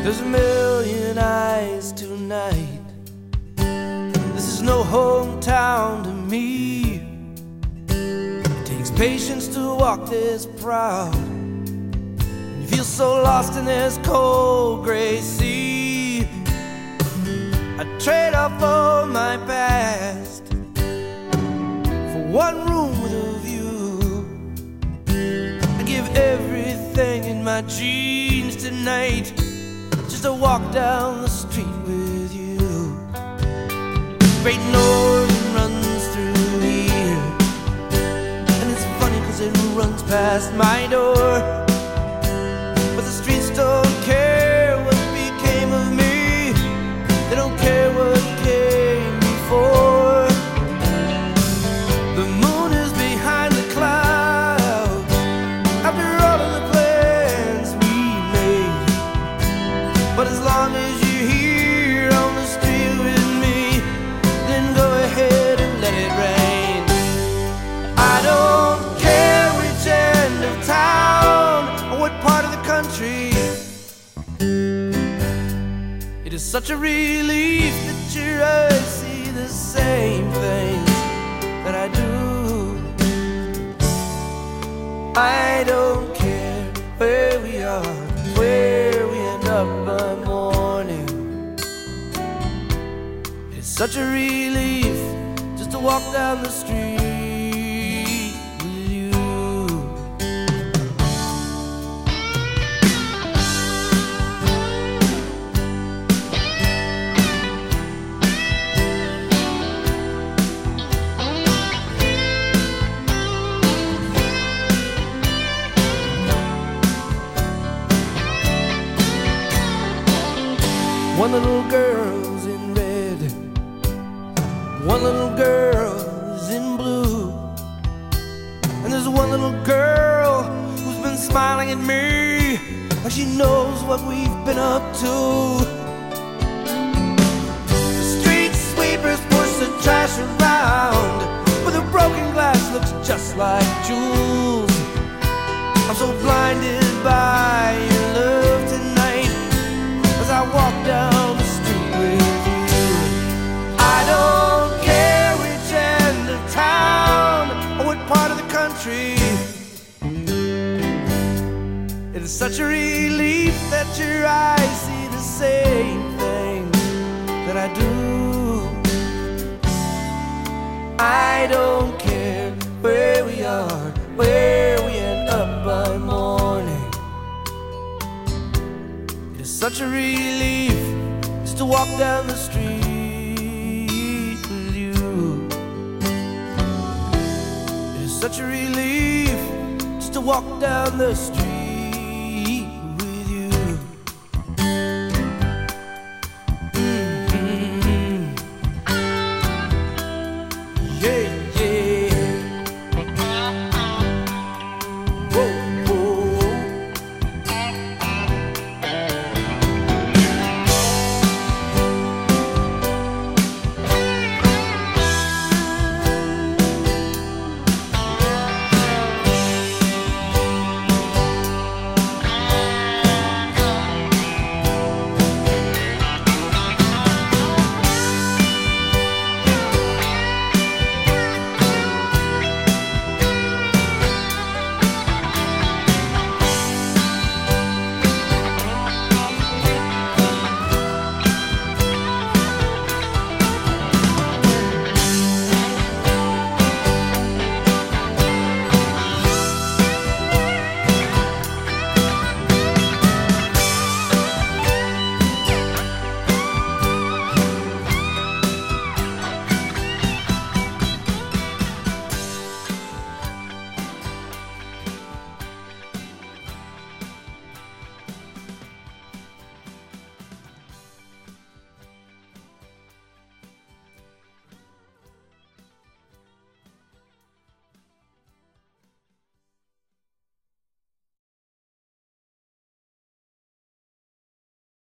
There's a million eyes tonight. This is no hometown to me. It takes patience to walk this proud. You feel so lost in this cold gray sea. I trade off all my past for one room with a view. I give everything in my jeans tonight just to walk down the street with you. Great Northern runs through here, and it's funny cause it runs past my door. But the streets don't care what became of me. They don't care what came before. The moon is behind the clouds after all of the plans we made. But as long as you're here on the street with me, then go ahead and let it rain. I don't care which end of town or what part of the country. It is such a relief that your eyes see the same things that I do. I don't care where we are, where we end up by morning. It's such a relief just to walk down the street with you. One little girl's in red, one little girl's in blue, and there's one little girl who's been smiling at me like she knows what we've been up to. The street sweepers push the trash around, but the broken glass looks just like jewels. I'm so blinded by your love tonight as I walk down the street with you. I don't care which end of town or what part of the country. It is such a relief that your eyes see the same thing that I do. I don't care where we are, where we end up by morning. It's such a relief just to walk down the street with you. It's such a relief just to walk down the street.